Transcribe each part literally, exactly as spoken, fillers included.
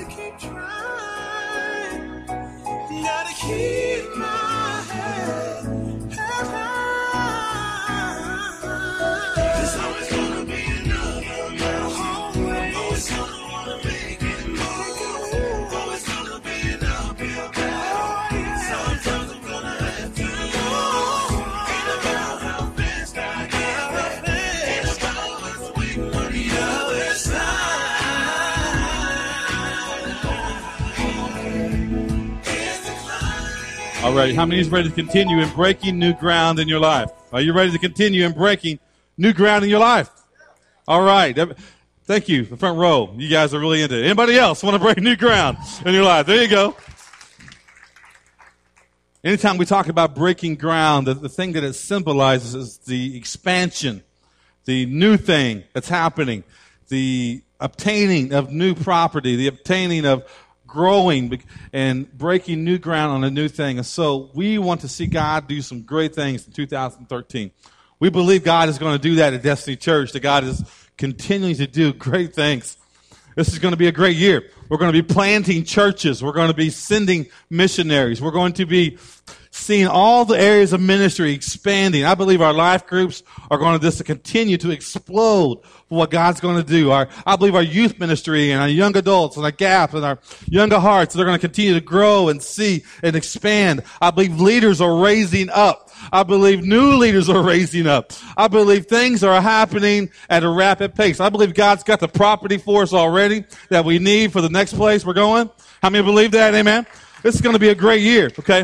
keep trying. Gotta keep my head held high. There's always gonna be another mountain. Always gonna wanna make it move. Always gonna be an uphill battle. Sometimes I'm gonna have to lose. Ain't about how fast I get there. Ain't about what's waiting on the other side. All right, how many is ready to continue in breaking new ground in your life? Are you ready to continue in breaking new ground in your life? All right. Thank you, the front row. You guys are really into it. Anybody else want to break new ground in your life? There you go. Anytime we talk about breaking ground, the, the thing that it symbolizes is the expansion, the new thing that's happening, the obtaining of new property, the obtaining of growing and breaking new ground on a new thing. And so we want to see God do some great things in two thousand thirteen. We believe God is going to do that at Destiny Church, that God is continuing to do great things. This is going to be a great year. We're going to be planting churches. We're going to be sending missionaries. We're going to be seeing all the areas of ministry expanding. I believe our life groups are going to just continue to explode for what God's going to do. Our, I believe our youth ministry and our young adults and our GAP and our younger hearts, they're going to continue to grow and see and expand. I believe leaders are raising up. I believe new leaders are raising up. I believe things are happening at a rapid pace. I believe God's got the property for us already that we need for the next place we're going. How many believe that? Amen? This is going to be a great year, okay?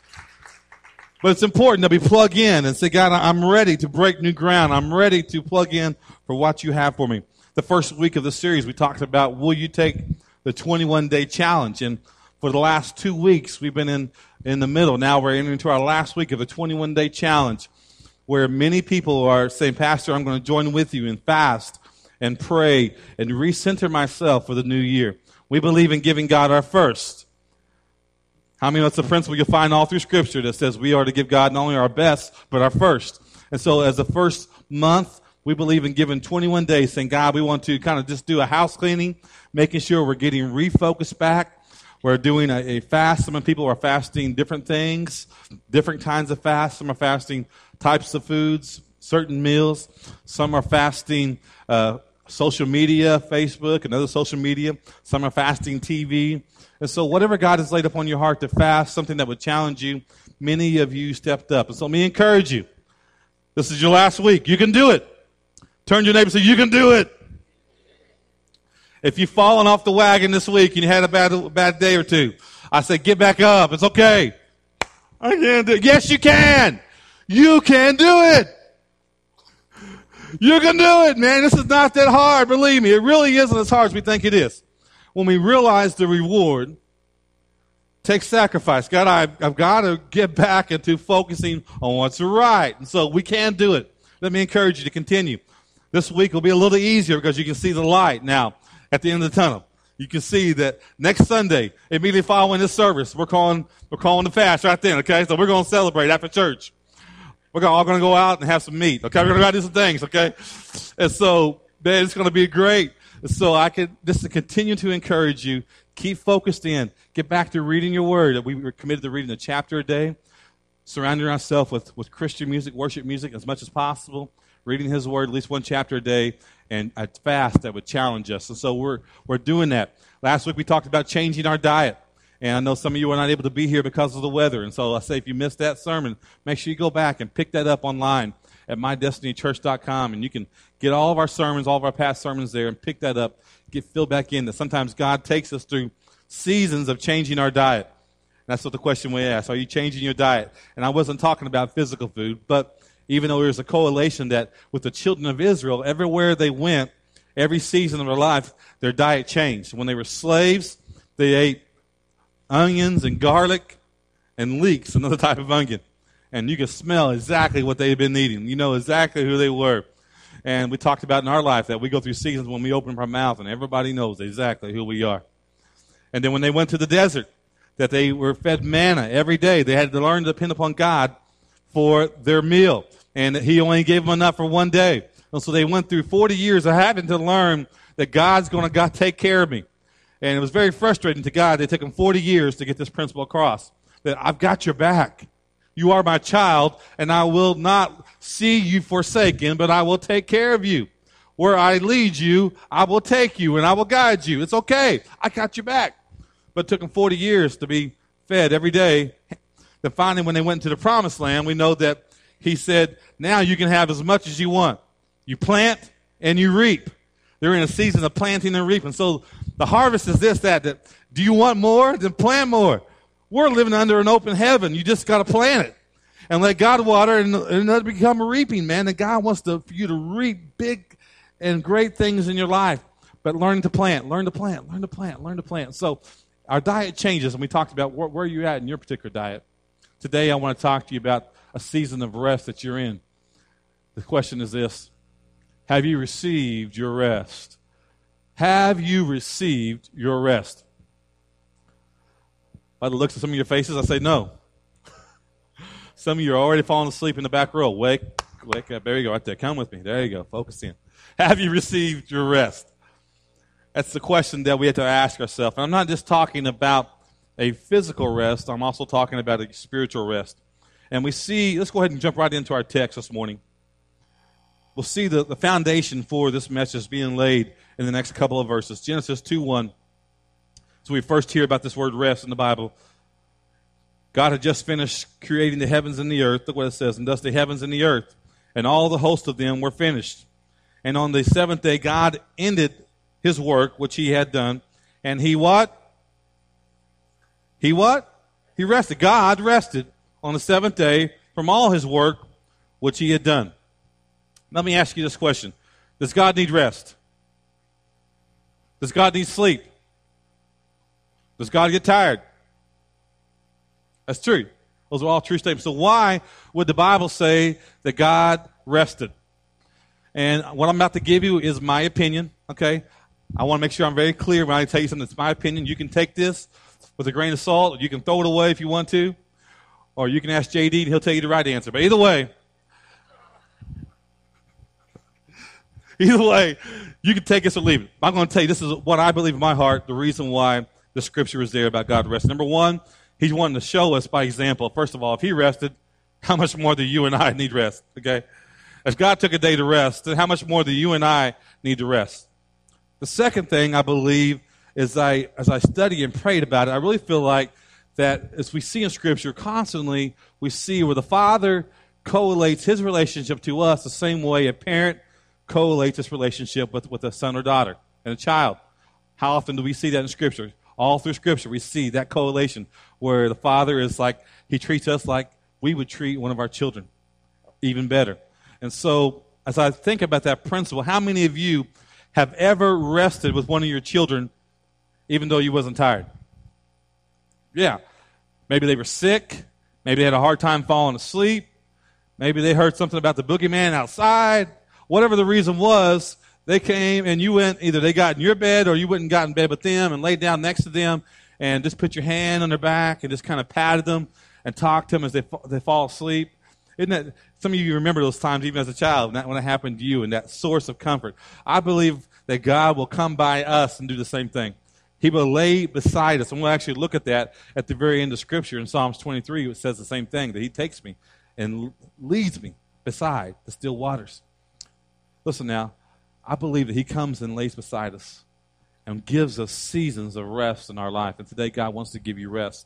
But it's important that we plug in and say, God, I'm ready to break new ground. I'm ready to plug in for what you have for me. The first week of the series, we talked about, will you take the twenty-one day challenge? And for the last two weeks, we've been in, in the middle. Now we're entering into our last week of the twenty-one day challenge, where many people are saying, Pastor, I'm going to join with you and fast and pray and recenter myself for the new year. We believe in giving God our first. How many of that's a principle you'll find all through Scripture that says we are to give God not only our best, but our first. And so as the first month, we believe in giving twenty-one days, saying, God, we want to kind of just do a house cleaning, making sure we're getting refocused back. We're doing a, a fast. Some people are fasting different things, different kinds of fasts. Some are fasting types of foods, certain meals. Some are fasting uh, social media, Facebook, and other social media. Some are fasting T V. And so whatever God has laid upon your heart to fast, something that would challenge you, many of you stepped up. And so let me encourage you. This is your last week. You can do it. Turn to your neighbor and say, you can do it. If you've fallen off the wagon this week and you had a bad, bad day or two, I say, get back up. It's okay. I can't do it. Yes, you can. You can do it. You can do it, man. This is not that hard. Believe me, it really isn't as hard as we think it is. When we realize the reward, take sacrifice. God, I've, I've got to get back into focusing on what's right. And so we can do it. Let me encourage you to continue. This week will be a little easier because you can see the light now at the end of the tunnel. You can see that next Sunday, immediately following this service, we're calling we're calling the fast right then, okay? So we're going to celebrate after church. We're all going to go out and have some meat, okay? We're going to do some things, okay? And so, man, it's going to be great. So I could just to continue to encourage you, keep focused in, get back to reading your word. We were committed to reading a chapter a day, surrounding ourselves with, with Christian music, worship music as much as possible, reading his word at least one chapter a day, and a fast that would challenge us. And so we're we're doing that. Last week we talked about changing our diet. And I know some of you were not able to be here because of the weather. And so I say if you missed that sermon, make sure you go back and pick that up online at my destiny church dot com, and you can get all of our sermons, all of our past sermons there, and pick that up, get filled back in. That sometimes God takes us through seasons of changing our diet. And that's what the question we asked. Are you changing your diet? And I wasn't talking about physical food, but even though there's a correlation that with the children of Israel, everywhere they went, every season of their life, their diet changed. When they were slaves, they ate onions and garlic and leeks, another type of onion. And you can smell exactly what they've been eating. You know exactly who they were. And we talked about in our life that we go through seasons when we open up our mouth and everybody knows exactly who we are. And then when they went to the desert, that they were fed manna every day. They had to learn to depend upon God for their meal. And he only gave them enough for one day. And so they went through forty years of having to learn that God's going to God take care of me. And it was very frustrating to God. It took him forty years to get this principle across, that I've got your back. You are my child, and I will not see you forsaken, but I will take care of you. Where I lead you, I will take you, and I will guide you. It's okay. I got your back. But it took him forty years to be fed every day. Then finally, when they went into the promised land, we know that he said, now you can have as much as you want. You plant and you reap. They're in a season of planting and reaping. So the harvest is this, that, that. Do you want more? Then plant more. We're living under an open heaven. You just got to plant it and let God water and, and let it become a reaping, man. And God wants to, for you to reap big and great things in your life. But learn to plant, learn to plant, learn to plant, learn to plant. So our diet changes, and we talked about where, where you're at in your particular diet. Today I want to talk to you about a season of rest that you're in. The question is this: have you received your rest? Have you received your rest? By the looks of some of your faces, I say no. Some of you are already falling asleep in the back row. Wake, wake up. There you go, right there. Come with me. There you go. Focus in. Have you received your rest? That's the question that we have to ask ourselves. And I'm not just talking about a physical rest. I'm also talking about a spiritual rest. And we see, let's go ahead and jump right into our text this morning. We'll see the, the foundation for this message being laid in the next couple of verses. Genesis two one. So we first hear about this word rest in the Bible. God had just finished creating the heavens and the earth. Look what it says. And thus the heavens and the earth, and all the host of them were finished. And on the seventh day, God ended his work, which he had done. And he what? He what? He rested. God rested on the seventh day from all his work, which he had done. Let me ask you this question. Does God need rest? Does God need sleep? Does God get tired? That's true. Those are all true statements. So why would the Bible say that God rested? And what I'm about to give you is my opinion, okay? I want to make sure I'm very clear when I tell you something that's my opinion. You can take this with a grain of salt, or you can throw it away if you want to, or you can ask J D and he'll tell you the right answer. But either way, either way, you can take this or leave it. I'm going to tell you this is what I believe in my heart, the reason why the scripture is there about God rest. Number one, he's wanting to show us by example. First of all, if he rested, how much more do you and I need rest, okay? As God took a day to rest, then how much more do you and I need to rest? The second thing I believe is I, as I study and prayed about it, I really feel like that as we see in Scripture, constantly we see where the Father correlates his relationship to us the same way a parent correlates his relationship with, with a son or daughter and a child. How often do we see that in Scripture? All through Scripture, we see that correlation where the Father is like, he treats us like we would treat one of our children, even better. And so, as I think about that principle, how many of you have ever rested with one of your children even though you wasn't tired? Yeah. Maybe they were sick. Maybe they had a hard time falling asleep. Maybe they heard something about the boogeyman outside. Whatever the reason was, they came and you went, either they got in your bed or you went and got in bed with them and laid down next to them and just put your hand on their back and just kind of patted them and talked to them as they they fall asleep. Isn't that, some of you remember those times even as a child, when it happened to you, and that source of comfort. I believe that God will come by us and do the same thing. He will lay beside us, and we'll actually look at that at the very end of Scripture in Psalms twenty-three. It says the same thing, that he takes me and leads me beside the still waters. Listen now, I believe that he comes and lays beside us and gives us seasons of rest in our life, and today God wants to give you rest.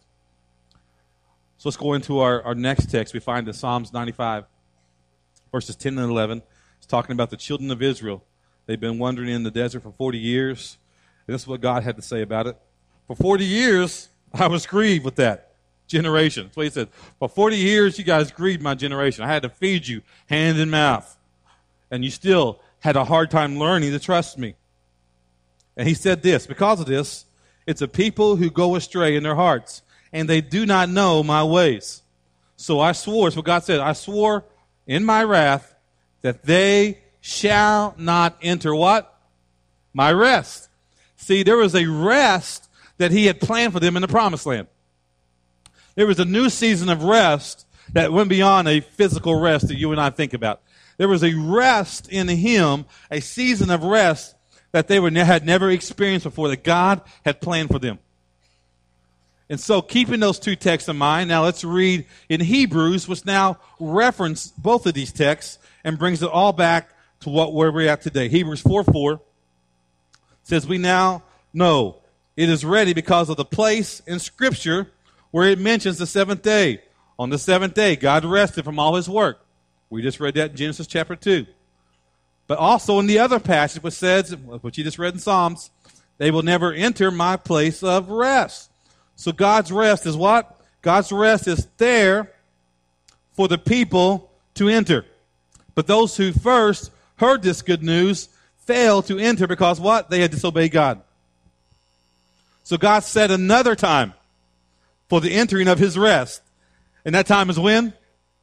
So let's go into our, our next text. We find in Psalms ninety-five, verses ten and eleven. It's talking about the children of Israel. They've been wandering in the desert for forty years. And this is what God had to say about it. For forty years, I was grieved with that generation. That's what he said. For forty years, you guys grieved my generation. I had to feed you hand and mouth. And you still had a hard time learning to trust me. And he said this, because of this, it's a people who go astray in their hearts, and they do not know my ways. So I swore, that's what God said, I swore in my wrath that they shall not enter what? My rest. See, there was a rest that he had planned for them in the promised land. There was a new season of rest that went beyond a physical rest that you and I think about. There was a rest in him, a season of rest that they were ne- had never experienced before, that God had planned for them. And so keeping those two texts in mind, now let's read in Hebrews, which now reference both of these texts and brings it all back to what where we're at today. Hebrews four four says, we now know it is ready because of the place in Scripture where it mentions the seventh day. On the seventh day, God rested from all his work. We just read that in Genesis chapter two. But also in the other passage, which says, which you just read in Psalms, they will never enter my place of rest. So God's rest is what? God's rest is there for the people to enter. But those who first heard this good news failed to enter because what? They had disobeyed God. So God set another time for the entering of his rest. And that time is when?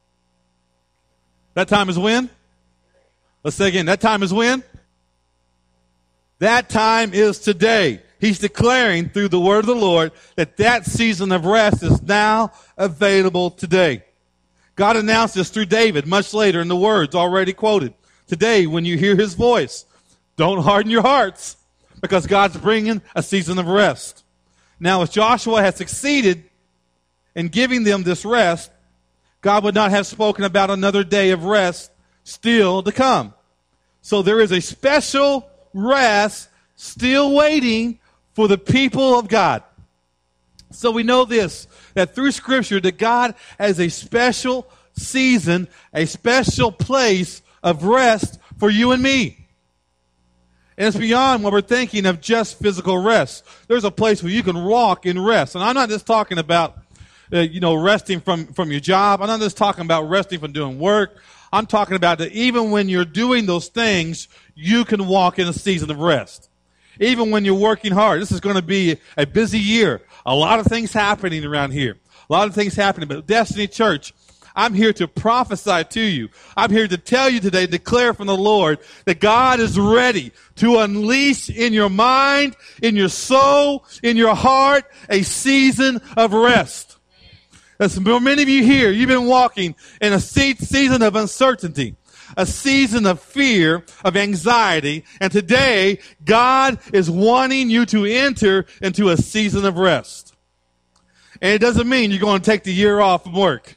That time is when? Let's say again, that time is when? That time is today. He's declaring through the word of the Lord that that season of rest is now available today. God announced this through David much later in the words already quoted. Today, when you hear his voice, don't harden your hearts because God's bringing a season of rest. Now, if Joshua had succeeded in giving them this rest, God would not have spoken about another day of rest still to come. So there is a special rest still waiting for the people of God. So we know this, that through Scripture, that God has a special season, a special place of rest for you and me. And it's beyond what we're thinking of just physical rest. There's a place where you can walk in rest. And I'm not just talking about, uh, you know, resting from, from your job. I'm not just talking about resting from doing work. I'm talking about that even when you're doing those things, you can walk in a season of rest. Even when you're working hard. This is going to be a busy year. A lot of things happening around here. A lot of things happening. But Destiny Church, I'm here to prophesy to you. I'm here to tell you today, declare from the Lord that God is ready to unleash in your mind, in your soul, in your heart, a season of rest. As many of you here, you've been walking in a season of uncertainty, a season of fear, of anxiety, and today God is wanting you to enter into a season of rest. And it doesn't mean you're going to take the year off from work.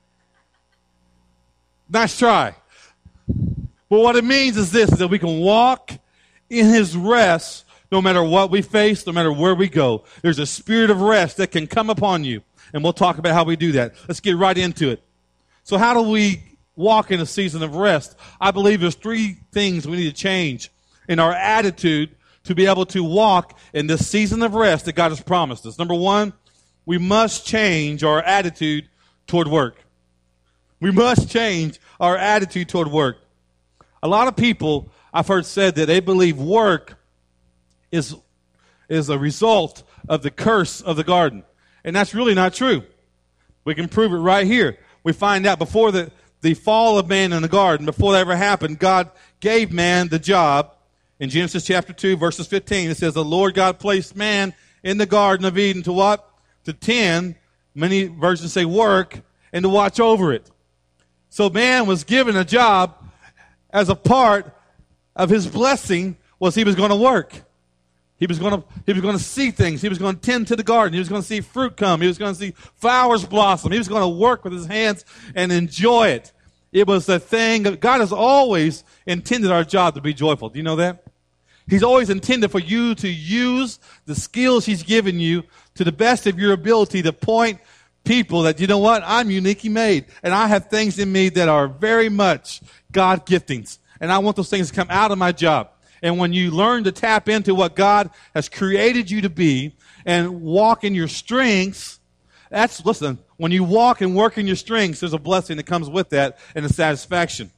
Nice try. But what it means is this, is that we can walk in his rest no matter what we face, no matter where we go. There's a spirit of rest that can come upon you. And we'll talk about how we do that. Let's get right into it. So how do we walk in a season of rest? I believe there's three things we need to change in our attitude to be able to walk in this season of rest that God has promised us. Number one, we must change our attitude toward work. We must change our attitude toward work. A lot of people I've heard said that they believe work is, is a result of the curse of the garden. And that's really not true. We can prove it right here. We find out before the, the fall of man in the garden, before that ever happened, God gave man the job. In Genesis chapter two, verses fifteen, it says, the Lord God placed man in the Garden of Eden to what? To tend, many versions say work, and to watch over it. So man was given a job as a part of his blessing was he was going to work. He was going to, he was going to see things. He was going to tend to the garden. He was going to see fruit come. He was going to see flowers blossom. He was going to work with his hands and enjoy it. It was a thing. God has always intended our job to be joyful. Do you know that? He's always intended for you to use the skills he's given you to the best of your ability to point people that, you know what, I'm uniquely made. And I have things in me that are very much God giftings. And I want those things to come out of my job. And when you learn to tap into what God has created you to be and walk in your strengths, that's, listen, when you walk and work in your strengths, there's a blessing that comes with that and a satisfaction.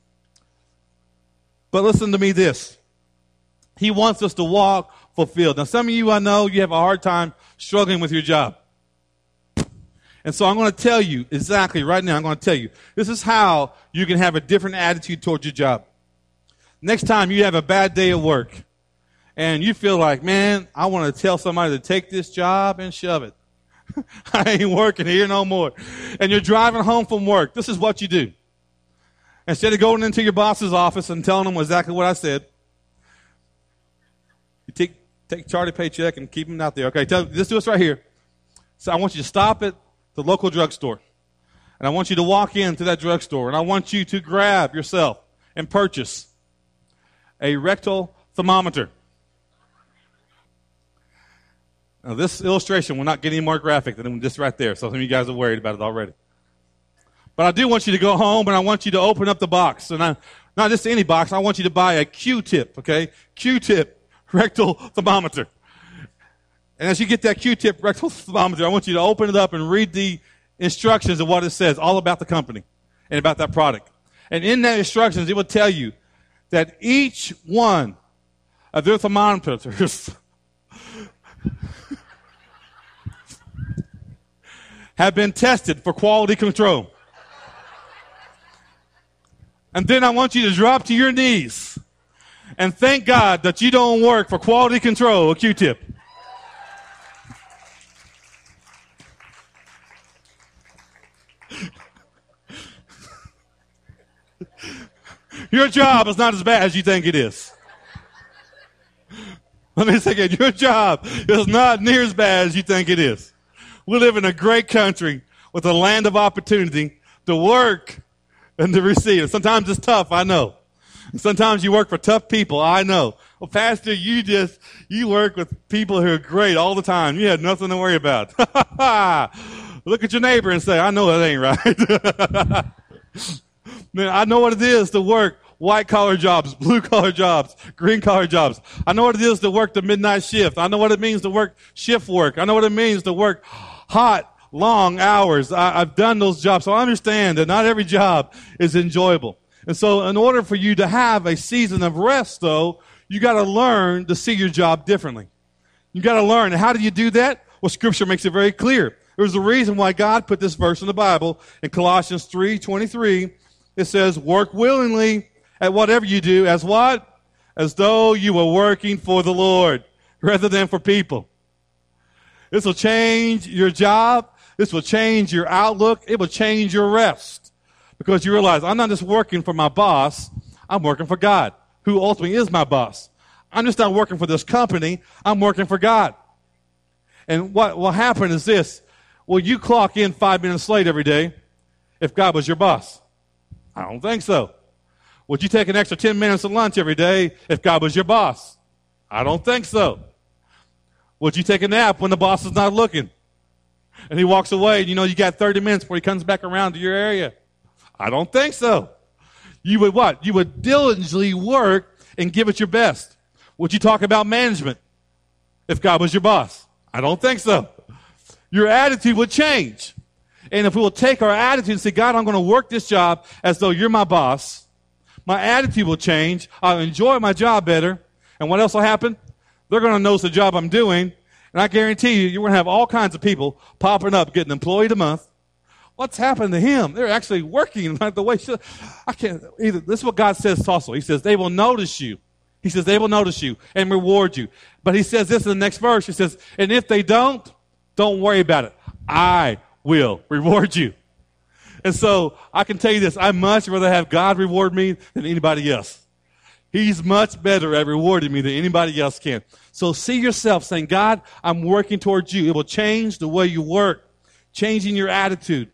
But listen to me this. He wants us to walk fulfilled. Now, some of you, I know, you have a hard time struggling with your job. And so I'm going to tell you exactly right now, I'm going to tell you, this is how you can have a different attitude towards your job. Next time you have a bad day at work and you feel like, man, I want to tell somebody to take this job and shove it. I ain't working here no more. And you're driving home from work. This is what you do. Instead of going into your boss's office and telling them exactly what I said, You take take Charlie paycheck and keep them out there. Okay, tell, let's do this right here. So I want you to stop at the local drugstore. And I want you to walk into that drugstore. And I want you to grab yourself and purchase a rectal thermometer. Now, this illustration will not get any more graphic than this right there. So some of you guys are worried about it already. But I do want you to go home, and I want you to open up the box. And I, not just any box. I want you to buy a Q-tip, okay? Q-tip rectal thermometer. And as you get that Q-tip rectal thermometer, I want you to open it up and read the instructions of what it says, all about the company and about that product. And in that instructions, it will tell you that each one of their thermometers have been tested for quality control. And then I want you to drop to your knees and thank God that you don't work for quality control, a Q-tip. Your job is not as bad as you think it is. Let me say again, your job is not near as bad as you think it is. We live in a great country with a land of opportunity to work and to receive. Sometimes it's tough, I know. And sometimes you work for tough people, I know. Well, Pastor, you just, you work with people who are great all the time. You had nothing to worry about. Look at your neighbor and say, I know that ain't right. Man, I know what it is to work white-collar jobs, blue-collar jobs, green-collar jobs. I know what it is to work the midnight shift. I know what it means to work shift work. I know what it means to work hot, long hours. I, I've done those jobs, so I understand that not every job is enjoyable. And so in order for you to have a season of rest, though, you got to learn to see your job differently. You got to learn. And how do you do that? Well, Scripture makes it very clear. There's a reason why God put this verse in the Bible. In Colossians three twenty-three, it says, work willingly at whatever you do as what? As though you were working for the Lord rather than for people. This will change your job. This will change your outlook. It will change your rest. Because you realize, I'm not just working for my boss. I'm working for God, who ultimately is my boss. I'm just not working for this company. I'm working for God. And what will happen is this. Will you clock in five minutes late every day if God was your boss? I don't think so. Would you take an extra ten minutes of lunch every day if God was your boss? I don't think so. Would you take a nap when the boss is not looking? And he walks away and you know you got thirty minutes before he comes back around to your area? I don't think so. You would what? You would diligently work and give it your best. Would you talk about management if God was your boss? I don't think so. Your attitude would change. And if we will take our attitude and say, God, I'm going to work this job as though you're my boss, my attitude will change. I'll enjoy my job better. And what else will happen? They're going to notice the job I'm doing. And I guarantee you, you're going to have all kinds of people popping up, getting employed a month. What's happened to him? They're actually working like the way should. I can't either. This is what God says also. He says, they will notice you. He says, they will notice you and reward you. But he says this in the next verse. He says, and if they don't, don't worry about it. I will reward you. And so I can tell you this, I much rather have God reward me than anybody else. He's much better at rewarding me than anybody else can. So see yourself saying, God, I'm working towards you. It will change the way you work, changing your attitude.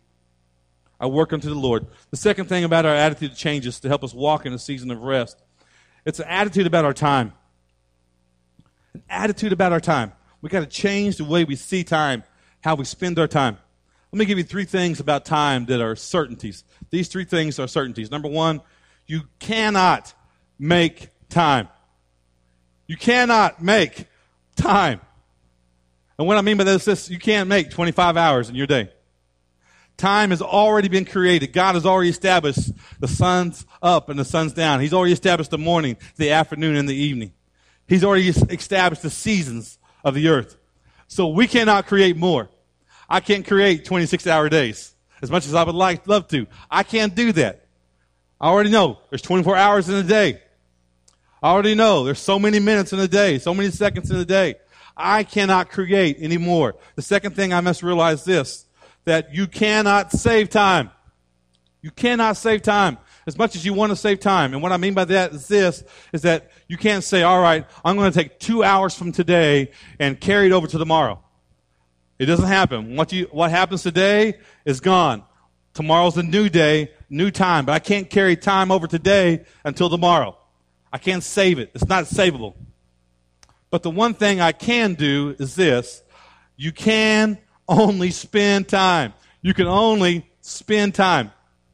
I work unto the Lord. The second thing about our attitude changes to help us walk in a season of rest. It's an attitude about our time. An attitude about our time. We got to change the way we see time, how we spend our time. Let me give you three things about time that are certainties. These three things are certainties. Number one, you cannot make time. You cannot make time. And what I mean by this is you can't make twenty-five hours in your day. Time has already been created. God has already established the sun's up and the sun's down. He's already established the morning, the afternoon, and the evening. He's already established the seasons of the earth. So we cannot create more. I can't create twenty-six hour days as much as I would like, love to. I can't do that. I already know there's twenty-four hours in a day. I already know there's so many minutes in a day, so many seconds in a day. I cannot create anymore. The second thing I must realize this, that you cannot save time. You cannot save time. as much as you want to save time. And what I mean by that is this, is that you can't say, all right, I'm going to take two hours from today and carry it over to tomorrow. It doesn't happen. What you, what happens today is gone. Tomorrow's a new day, new time. But I can't carry time over today until tomorrow. I can't save it. It's not savable. But the one thing I can do is this. You can only spend time. You can only spend time.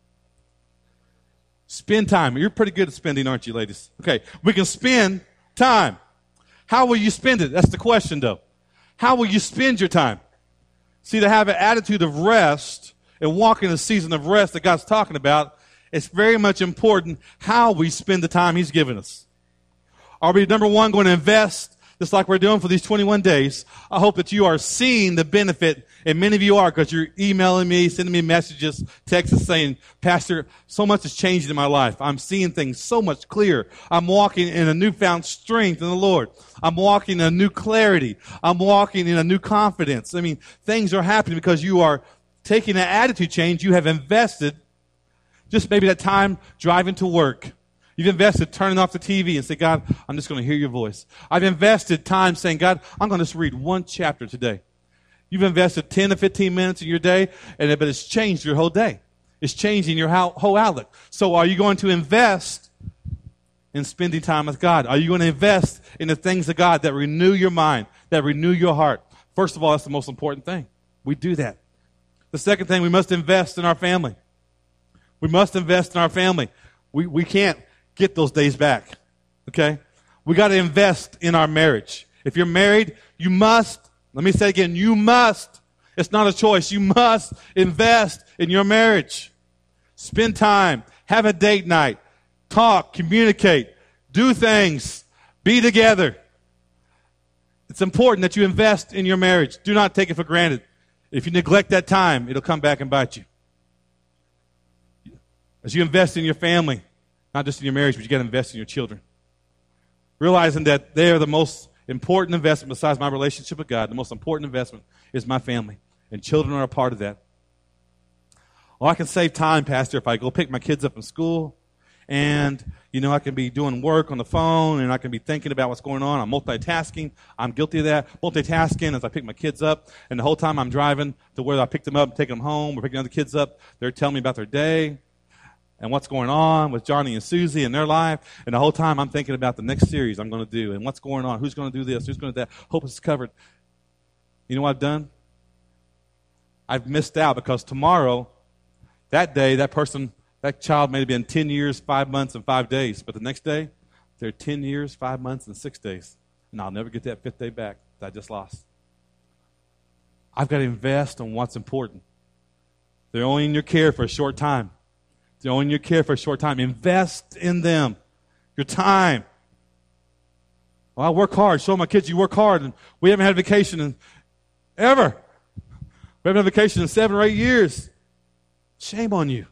Spend time. You're pretty good at spending, aren't you, ladies? Okay. We can spend time. How will you spend it? That's the question, though. How will you spend your time? See, to have an attitude of rest and walk in a season of rest that God's talking about, it's very much important how we spend the time He's given us. Are we, number one, going to invest just like we're doing for these twenty-one days? I hope that you are seeing the benefit, and many of you are, because you're emailing me, sending me messages, texts saying, Pastor, so much has changed in my life. I'm seeing things so much clearer. I'm walking in a newfound strength in the Lord. I'm walking in a new clarity. I'm walking in a new confidence. I mean, things are happening because you are taking an attitude change. You have invested just maybe that time driving to work. You've invested turning off the T V and say, God, I'm just going to hear your voice. I've invested time saying, God, I'm going to just read one chapter today. You've invested ten to fifteen minutes in your day, and but it's changed your whole day. It's changing your whole outlook. So are you going to invest in spending time with God? Are you going to invest in the things of God that renew your mind, that renew your heart? First of all, that's the most important thing. We do that. The second thing, we must invest in our family. We must invest in our family. We we can't get those days back, okay? We got to invest in our marriage. If you're married, you must, let me say again, you must, it's not a choice, you must invest in your marriage. Spend time, have a date night, talk, communicate, do things, be together. It's important that you invest in your marriage. Do not take it for granted. If you neglect that time, it'll come back and bite you. As you invest in your family, not just in your marriage, but you got to invest in your children. Realizing that they are the most important investment besides my relationship with God. The most important investment is my family. And children are a part of that. Well, I can save time, Pastor, if I go pick my kids up from school. And, you know, I can be doing work on the phone, and I can be thinking about what's going on. I'm multitasking. I'm guilty of that. Multitasking as I pick my kids up. And the whole time I'm driving to where I pick them up, taking them home, or picking other kids up, they're telling me about their day and what's going on with Johnny and Susie in their life. And the whole time I'm thinking about the next series I'm going to do and what's going on, who's going to do this, who's going to do that. Hope it's covered. You know what I've done? I've missed out because tomorrow, that day, that person, that child may have been ten years, five months, and five days. But the next day, they're ten years, five months, and six days. And I'll never get that fifth day back that I just lost. I've got to invest on what's important. They're only in your care for a short time. They're only in your care for a short time. Invest in them. Your time. Well, I work hard. Show my kids you work hard. And we haven't had a vacation in ever. We haven't had a vacation in seven or eight years. Shame on you.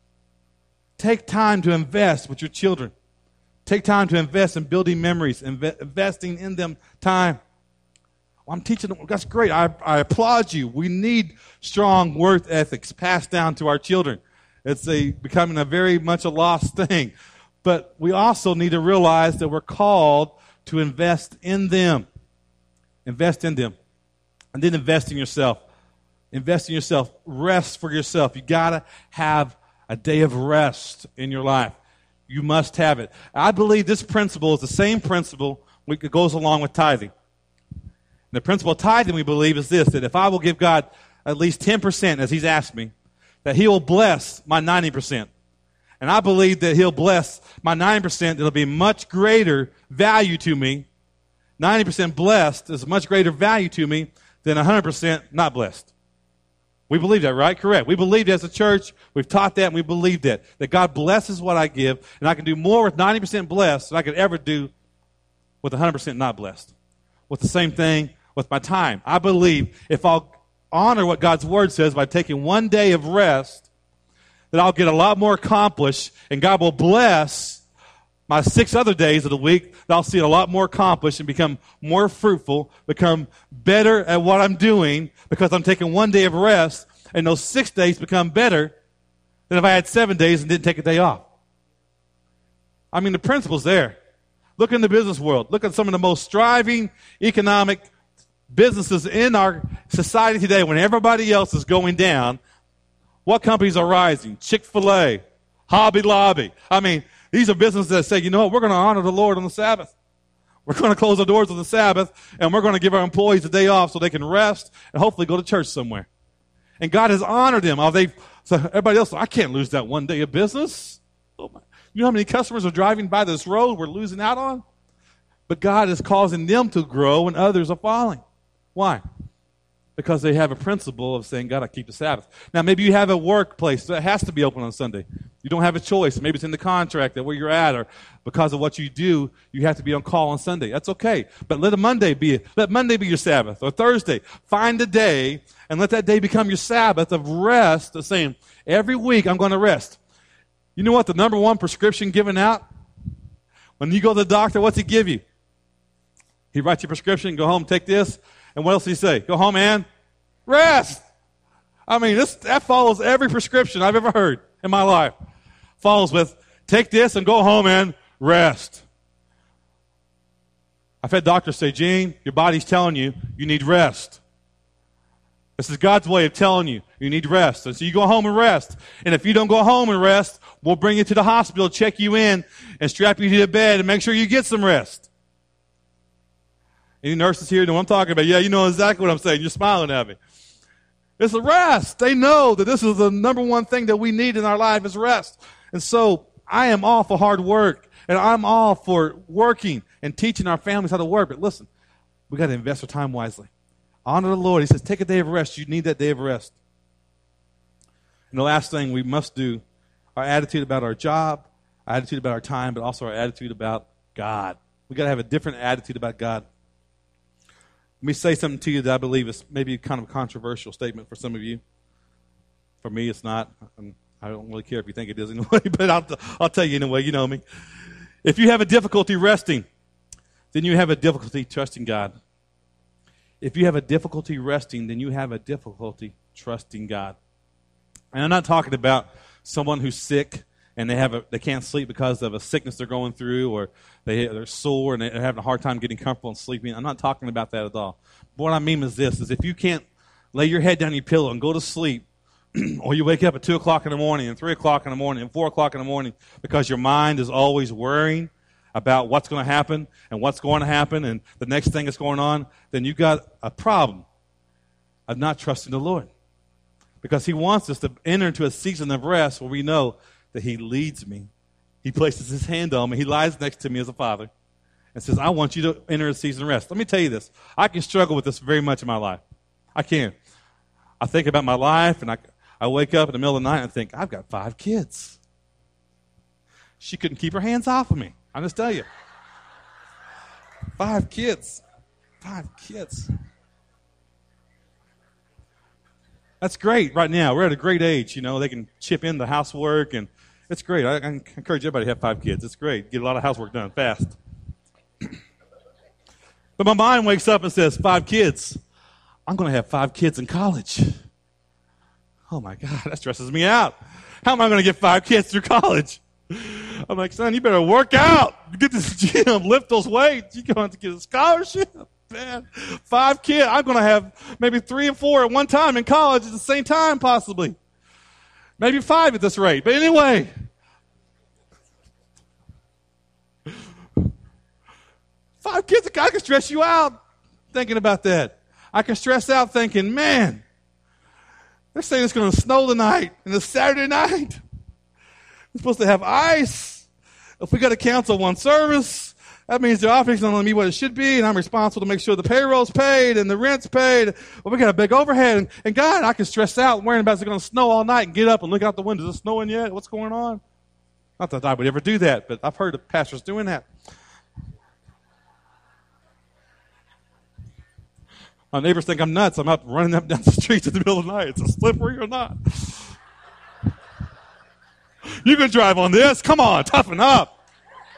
Take time to invest with your children. Take time to invest in building memories, inve- investing in them time. Well, I'm teaching them. That's great. I, I applaud you. We need strong work ethics passed down to our children. It's a, becoming a very much a lost thing. But we also need to realize that we're called to invest in them. Invest in them. And then invest in yourself. Invest in yourself. Rest for yourself. You got to have a day of rest in your life. You must have it. I believe this principle is the same principle that goes along with tithing. And the principle of tithing, we believe, is this, that if I will give God at least ten percent, as He's asked me, that He will bless my ninety percent. And I believe that He'll bless my ninety percent. It'll be much greater value to me. ninety percent blessed is much greater value to me than one hundred percent not blessed. We believe that, right? Correct. We believe that as a church. We've taught that, and we believe that. That God blesses what I give, and I can do more with ninety percent blessed than I could ever do with one hundred percent not blessed. With the same thing with my time. I believe if I'll honor what God's Word says by taking one day of rest, that I'll get a lot more accomplished, and God will bless my six other days of the week, that I'll see a lot more accomplished and become more fruitful, become better at what I'm doing because I'm taking one day of rest, and those six days become better than if I had seven days and didn't take a day off. I mean, the principle's there. Look in the business world. Look at some of the most striving economic businesses in our society today. When everybody else is going down, what companies are rising? Chick-fil-A, Hobby Lobby. I mean, these are businesses that say, you know what, we're going to honor the Lord on the Sabbath. We're going to close our doors on the Sabbath, and we're going to give our employees a day off so they can rest and hopefully go to church somewhere. And God has honored them. Oh, they, so everybody else, I can't lose that one day of business. Oh my. You know how many customers are driving by this road we're losing out on? But God is causing them to grow and others are falling. Why? Because they have a principle of saying, God, I keep the Sabbath. Now, maybe you have a workplace that has to be open on Sunday. You don't have a choice. Maybe it's in the contract that where you're at, or because of what you do, you have to be on call on Sunday. That's okay. But let a Monday be, let Monday be your Sabbath, or Thursday. Find a day and let that day become your Sabbath of rest, of saying, every week I'm going to rest. You know what the number one prescription given out? When you go to the doctor, what's he give you? He writes you a prescription, go home, take this. And what else does he say? Go home and rest. I mean, this that follows every prescription I've ever heard in my life. Follows with, take this and go home and rest. I've had doctors say, Gene, your body's telling you you need rest. This is God's way of telling you you need rest. And so you go home and rest. And if you don't go home and rest, we'll bring you to the hospital, check you in, and strap you to the bed and make sure you get some rest. Any nurses here know what I'm talking about? Yeah, you know exactly what I'm saying. You're smiling at me. It's a rest. They know that this is the number one thing that we need in our life is rest. And so I am all for hard work, and I'm all for working and teaching our families how to work. But listen, we got to invest our time wisely. Honor the Lord. He says, take a day of rest. You need that day of rest. And the last thing we must do, our attitude about our job, our attitude about our time, but also our attitude about God. We got to have a different attitude about God. Let me say something to you that I believe is maybe kind of a controversial statement for some of you. For me, it's not. I'm, I don't really care if you think it is anyway, but I'll, I'll tell you anyway. You know me. If you have a difficulty resting, then you have a difficulty trusting God. If you have a difficulty resting, then you have a difficulty trusting God. And I'm not talking about someone who's sick and they have a, they can't sleep because of a sickness they're going through, or they, they're sore and they're having a hard time getting comfortable and sleeping. I'm not talking about that at all. But what I mean is this, is if you can't lay your head down on your pillow and go to sleep, or you wake up at two o'clock in the morning and three o'clock in the morning and four o'clock in the morning because your mind is always worrying about what's going to happen and what's going to happen and the next thing that's going on, then you've got a problem of not trusting the Lord. Because he wants us to enter into a season of rest where we know that he leads me. He places his hand on me. He lies next to me as a father and says, I want you to enter a season of rest. Let me tell you this. I can struggle with this very much in my life. I can. I think about my life, and I, I wake up in the middle of the night and think, I've got five kids. She couldn't keep her hands off of me. I just tell you. Five kids. Five kids. That's great right now. We're at a great age, you know. They can chip in the housework, and it's great. I, I encourage everybody to have five kids. It's great. Get a lot of housework done fast. But my mind wakes up and says, five kids. I'm going to have five kids in college. Oh, my God, that stresses me out. How am I going to get five kids through college? I'm like, son, you better work out. Get to the gym, lift those weights. You're going to get a scholarship. Man, five kids. I'm going to have maybe three and four at one time in college at the same time, possibly. Maybe five at this rate. But anyway. Five kids, I can stress you out thinking about that. I can stress out thinking, man, they're saying it's going to snow tonight, and it's Saturday night. We're supposed to have ice. If we got to cancel one service, that means the office is not going to be what it should be, and I'm responsible to make sure the payroll's paid and the rent's paid. Well, we got a big overhead, and, and God, I can stress out worrying about it's going to snow all night and get up and look out the window. Is it snowing yet? What's going on? Not that I would ever do that, but I've heard of pastors doing that. My neighbors think I'm nuts. I'm out running up down the streets in the middle of the night. It's a slippery or not. You can drive on this. Come on, toughen up.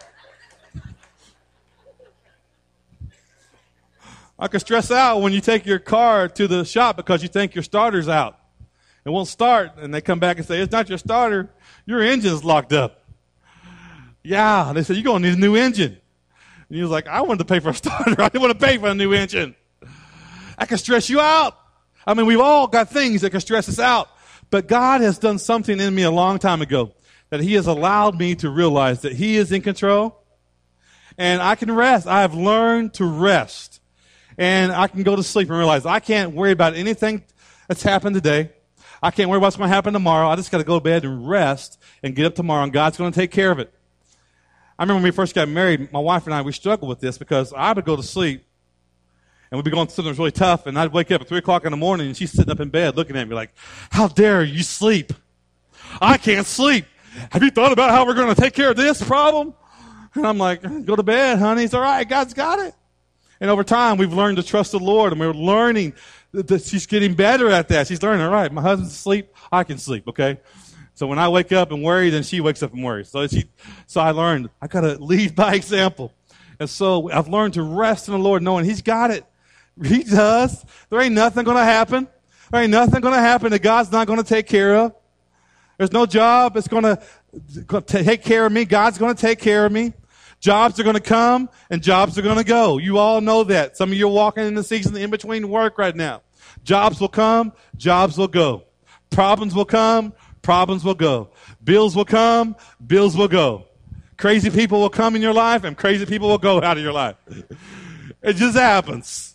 I can stress out when you take your car to the shop because you think your starter's out. It won't start, and they come back and say, it's not your starter. Your engine's locked up. Yeah. They said, you're going to need a new engine. And he was like, I wanted to pay for a starter. I didn't want to pay for a new engine. I can stress you out. I mean, we've all got things that can stress us out. But God has done something in me a long time ago that he has allowed me to realize that he is in control. And I can rest. I have learned to rest. And I can go to sleep and realize I can't worry about anything that's happened today. I can't worry about what's going to happen tomorrow. I just got to go to bed and rest and get up tomorrow, and God's going to take care of it. I remember when we first got married, my wife and I, we struggled with this because I would go to sleep, and we'd be going through something that was really tough, and I'd wake up at three o'clock in the morning, and she's sitting up in bed looking at me like, how dare you sleep? I can't sleep. Have you thought about how we're going to take care of this problem? And I'm like, go to bed, honey. It's all right. God's got it. And over time, we've learned to trust the Lord, and we're learning that she's getting better at that. She's learning, all right, my husband's asleep, I can sleep, okay? So when I wake up and worry, then she wakes up and worries. So she, so I learned, I got to lead by example. And so I've learned to rest in the Lord, knowing he's got it. He does. There ain't nothing going to happen. There ain't nothing going to happen that God's not going to take care of. There's no job that's going to take care of me. God's going to take care of me. Jobs are going to come and jobs are going to go. You all know that. Some of you are walking in the season in between work right now. Jobs will come, jobs will go. Problems will come, problems will go. Bills will come, bills will go. Crazy people will come in your life and crazy people will go out of your life. It just happens.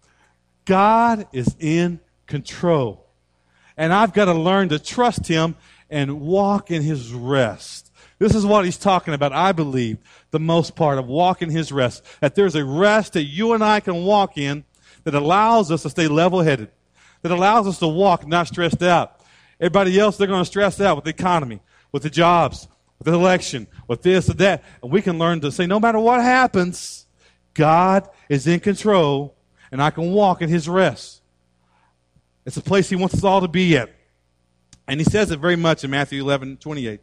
God is in control. And I've got to learn to trust him and walk in his rest. This is what he's talking about, I believe, the most part of walking his rest. That there's a rest that you and I can walk in that allows us to stay level-headed, that allows us to walk not stressed out. Everybody else, they're going to stress out with the economy, with the jobs, with the election, with this or that. And we can learn to say, no matter what happens, God is in control, and I can walk in his rest. It's a place he wants us all to be at. And he says it very much in Matthew eleven twenty-eight.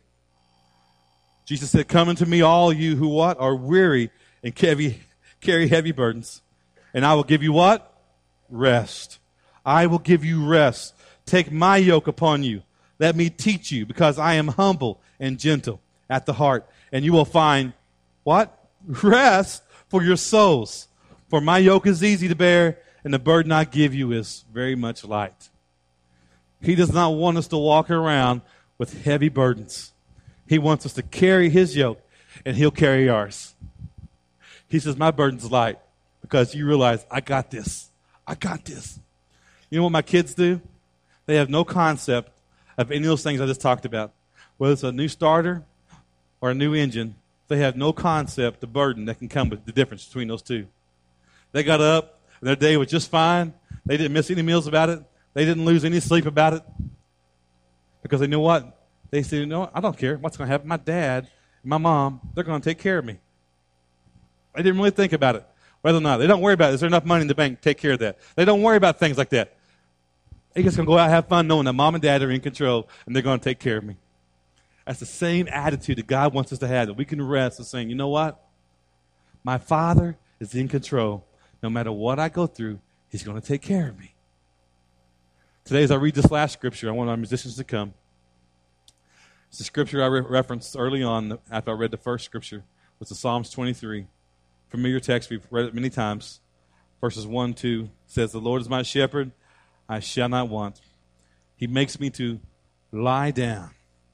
Jesus said, come unto me, all you who what? Are weary and heavy, carry heavy burdens. And I will give you what? Rest. I will give you rest. Take my yoke upon you. Let me teach you, because I am humble and gentle at the heart. And you will find what? Rest for your souls. For my yoke is easy to bear, and the burden I give you is very much light. He does not want us to walk around with heavy burdens. He wants us to carry his yoke, and he'll carry ours. He says, my burden's light, because you realize, I got this. I got this. You know what my kids do? They have no concept of any of those things I just talked about. Whether it's a new starter or a new engine, they have no concept, the burden that can come with the difference between those two. They got up, and their day was just fine. They didn't miss any meals about it. They didn't lose any sleep about it. Because they knew what? They said, you know what? I don't care what's going to happen. My dad and my mom, they're going to take care of me. They didn't really think about it. Whether or not. They don't worry about it. Is there enough money in the bank to take care of that? They don't worry about things like that. They're just going to go out and have fun knowing that mom and dad are in control and they're going to take care of me. That's the same attitude that God wants us to have, that we can rest and saying, you know what? My Father is in control. No matter what I go through, he's going to take care of me. Today, as I read this last scripture, I want our musicians to come. It's the scripture I re- referenced early on after I read the first scripture. Was the Psalms twenty-three. Familiar text, we've read it many times. Verses one, two says, the Lord is my shepherd, I shall not want. He makes me to lie down.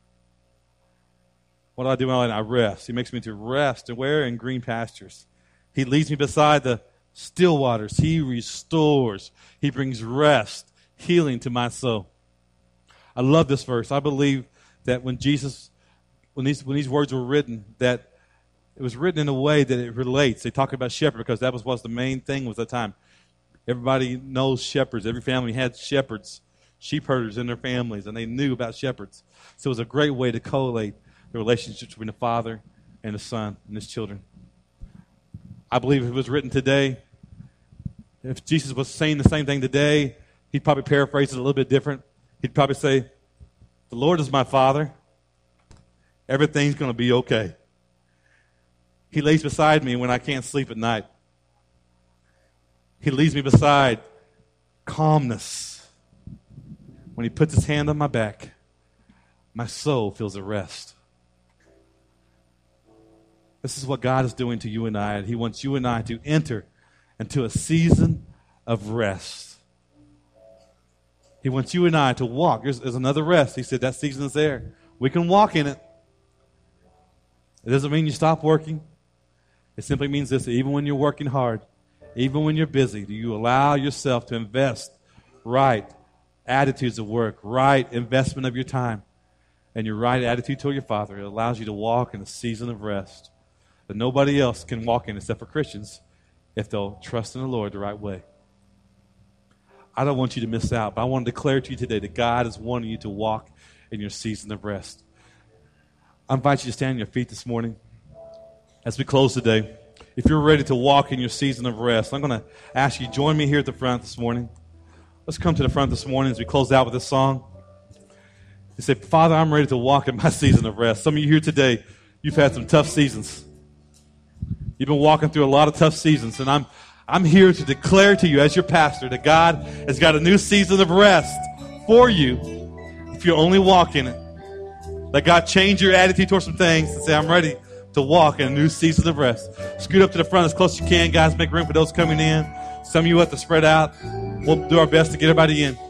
What do I do when I lie down? I rest. He makes me to rest and where? In green pastures. He leads me beside the still waters. He restores. He brings rest, healing to my soul. I love this verse. I believe that when Jesus, when these when these words were written, that it was written in a way that it relates. They talk about shepherd because that was was the main thing was at the time. Everybody knows shepherds. Every family had shepherds, sheep herders in their families, and they knew about shepherds. So it was a great way to collate the relationship between the Father and the Son and his children. I believe if it was written today, if Jesus was saying the same thing today, he'd probably paraphrase it a little bit different. He'd probably say, the Lord is my Father. Everything's going to be okay. He lays beside me when I can't sleep at night. He leads me beside calmness. When he puts his hand on my back, my soul feels a rest. This is what God is doing to you and I, and he wants you and I to enter into a season of rest. He wants you and I to walk. There's, there's another rest. He said that season is there. We can walk in it. It doesn't mean you stop working. It simply means this: even when you're working hard, even when you're busy, do you allow yourself to invest right attitudes of work, right investment of your time, and your right attitude toward your Father? It allows you to walk in a season of rest that nobody else can walk in except for Christians if they'll trust in the Lord the right way. I don't want you to miss out, but I want to declare to you today that God is wanting you to walk in your season of rest. I invite you to stand on your feet this morning as we close today. If you're ready to walk in your season of rest, I'm going to ask you to join me here at the front this morning. Let's come to the front this morning as we close out with this song. You say, Father, I'm ready to walk in my season of rest. Some of you here today, you've had some tough seasons. You've been walking through a lot of tough seasons, and I'm I'm here to declare to you as your pastor that God has got a new season of rest for you if you only walk in it. Let God change your attitude towards some things and say, I'm ready to walk in a new season of rest. Scoot up to the front as close as you can. Guys, make room for those coming in. Some of you have to spread out. We'll do our best to get everybody in.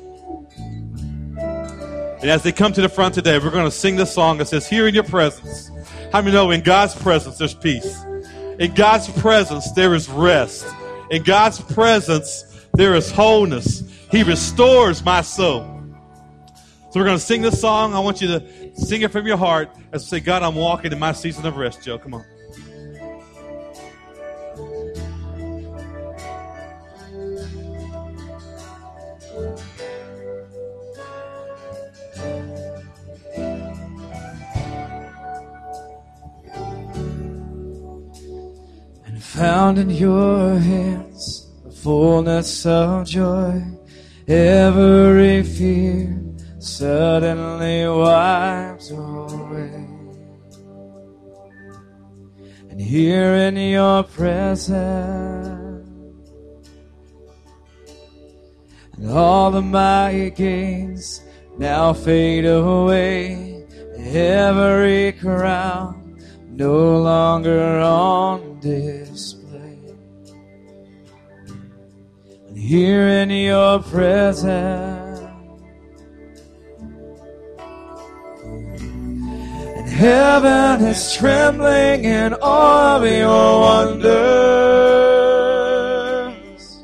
And as they come to the front today, we're going to sing this song that says, here in your presence. How many know in God's presence there's peace? In God's presence there is rest. In God's presence there is wholeness. He restores my soul. So we're going to sing this song. I want you to sing it from your heart as we say, God, I'm walking in my season of rest, Joe. Come on. And found in your hands the fullness of joy, every fear suddenly wipes away. And here in your presence, and all of my gains now fade away, every crown no longer on display. And here in your presence, heaven is trembling in awe of your wonders.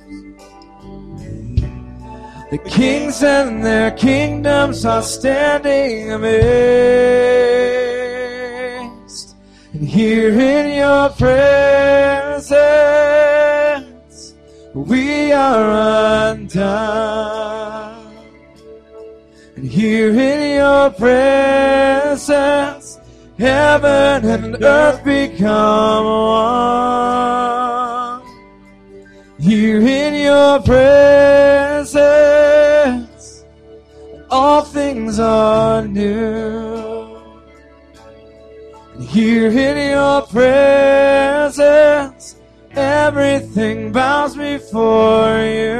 The kings and their kingdoms are standing amazed. And here in your presence, we are undone. And here in your presence, heaven and earth become one. Here in your presence, all things are new. And here in your presence, everything bows before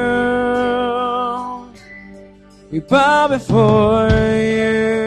you. We bow before you.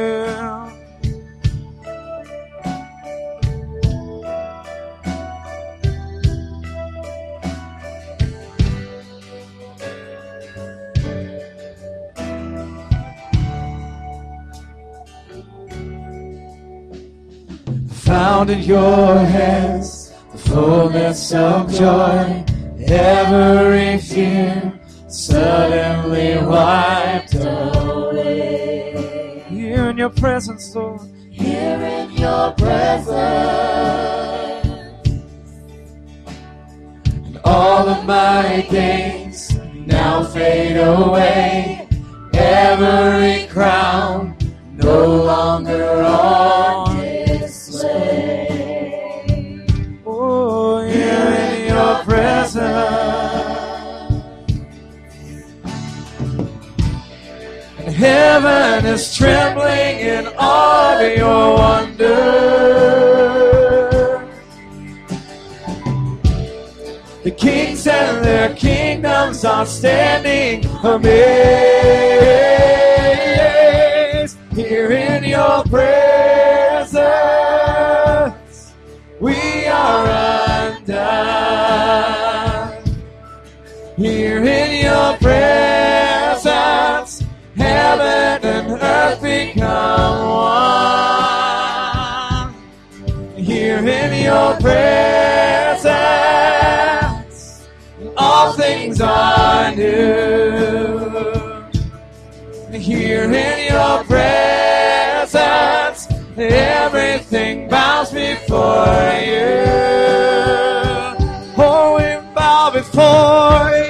Found in your hands the fullness of joy, every fear suddenly wiped away. Here in your presence, Lord. Here in your presence, And all of my gains now fade away, every crown no longer on display. Oh, here in your presence, and heaven is trembling in awe of your wonder. The kings and their kingdoms are standing amazed. Here in your presence, we are presence, all things are new. Here in your presence, everything bows before you. Oh, we bow before you.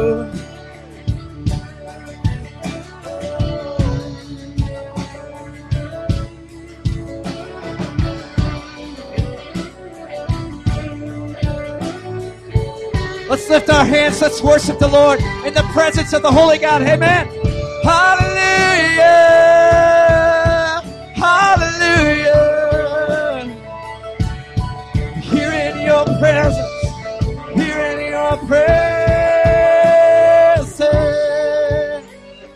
Let's lift our hands. Let's worship the Lord in the presence of the Holy God. Amen. Hallelujah. Hallelujah. Here in your presence. Here in your presence.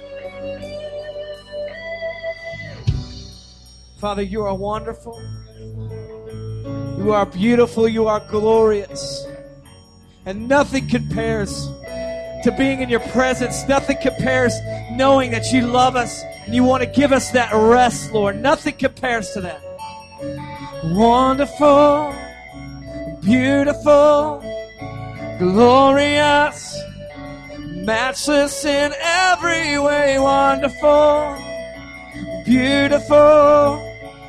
Father, you are wonderful. You are beautiful. You are glorious. And nothing compares to being in your presence. Nothing compares knowing that you love us and you want to give us that rest, Lord. Nothing compares to that. Wonderful, beautiful, glorious, matchless in every way. Wonderful, beautiful,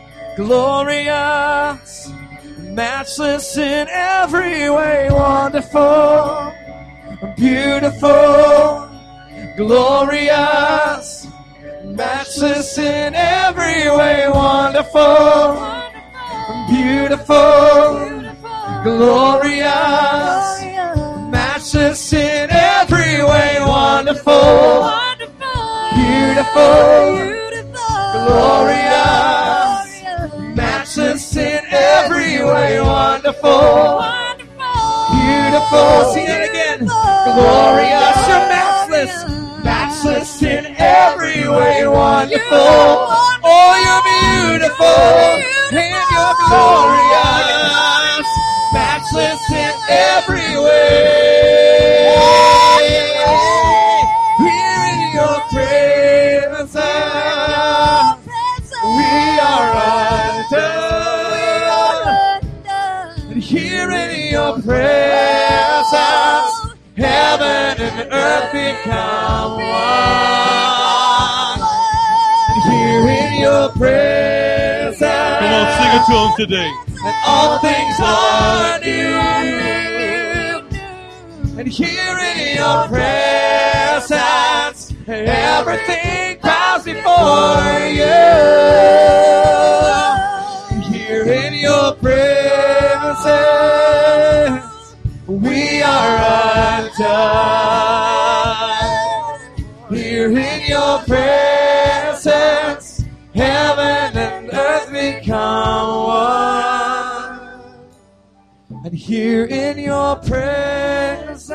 glorious, matchless in every way. Wonderful, beautiful, glorious, matchless in every way. Wonderful, beautiful, glorious, matchless in every way. Wonderful, beautiful, glorious, matchless in every way. Wonderful, beautiful. Sing it again. Glorious, you're matchless, matchless in every way. Wonderful. Oh, you're beautiful and you're glorious, matchless in every way. Here in your presence, we are undone. And here in your presence, heaven and earth become one. And here in your presence, Come on, sing it to him today. and all things are new. And here in your presence, everything bows before you. And here in your presence, we are undone. Here in your presence, heaven and earth become one. And here in your presence,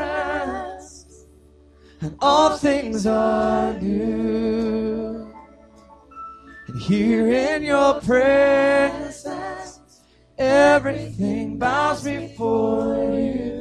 and all things are new. And here in your presence, everything bows before you.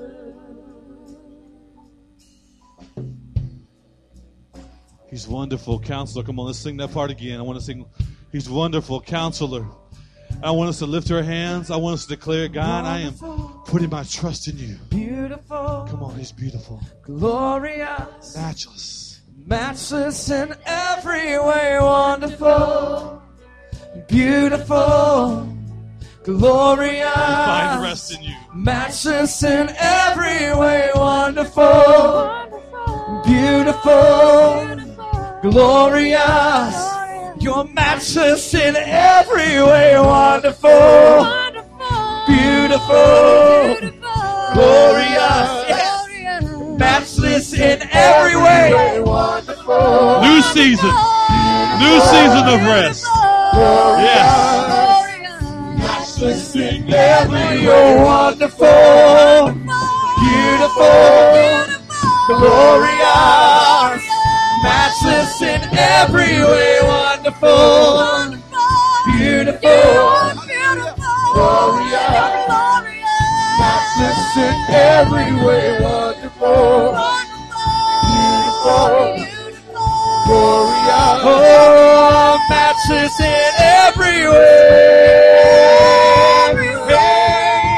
He's wonderful, Counselor. Come on, let's sing that part again. I want to sing, He's wonderful, Counselor. I want us to lift our hands. I want us to declare, God, I am putting my trust in you. Beautiful. Come on, He's beautiful. Glorious. Matchless. Matchless in every way. Wonderful. Beautiful. Glorious. Find rest in you. Matchless in every way. Wonderful. Beautiful. Glorious. You're matchless in every way. Wonderful. Beautiful. Glorious. Yes. Matchless in every way. Wonderful. New season. New season of rest. Yes. Matchless in every way. Wonderful. Beautiful. Glorious. Matchless in every way. Wonderful. Beautiful. Glorious. Matchless in every way. Wonderful. Beautiful. Glorious. Oh, matchless in every way.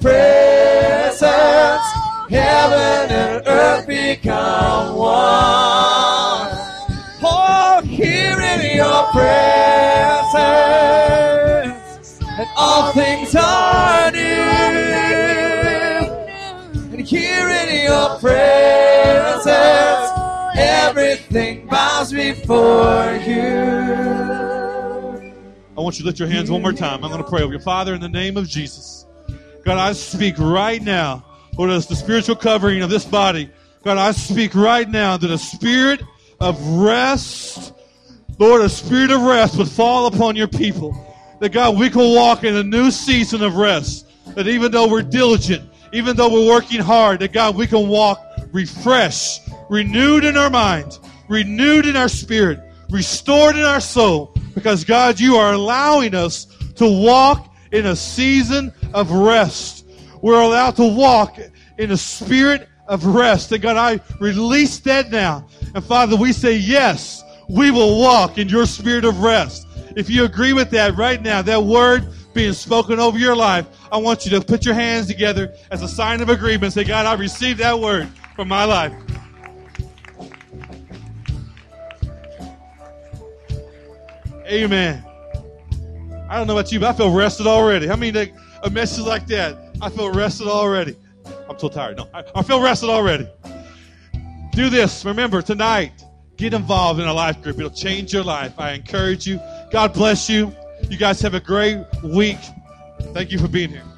presence, heaven and earth become one. Oh, here in your presence, and all things are new. And here in your presence, everything bows before you. I want you to lift your hands one more time. I'm going to pray over you. Father, in the name of Jesus, God, I speak right now, Lord, as the spiritual covering of this body. God, I speak right now that a spirit of rest, Lord, a spirit of rest would fall upon your people. That, God, we can walk in a new season of rest. That even though we're diligent, even though we're working hard, that, God, we can walk refreshed, renewed in our mind, renewed in our spirit, restored in our soul. Because, God, you are allowing us to walk in a season of rest. We're allowed to walk in a spirit of rest. And, God, I release that now. And, Father, we say, yes, we will walk in your spirit of rest. If you agree with that right now, that word being spoken over your life, I want you to put your hands together as a sign of agreement. Say, God, I received that word for my life. Amen. I don't know about you, but I feel rested already. I mean, a message like that, I feel rested already. I'm so tired. No, I, I feel rested already. Do this. Remember, tonight, get involved in a life group. It'll change your life. I encourage you. God bless you. You guys have a great week. Thank you for being here.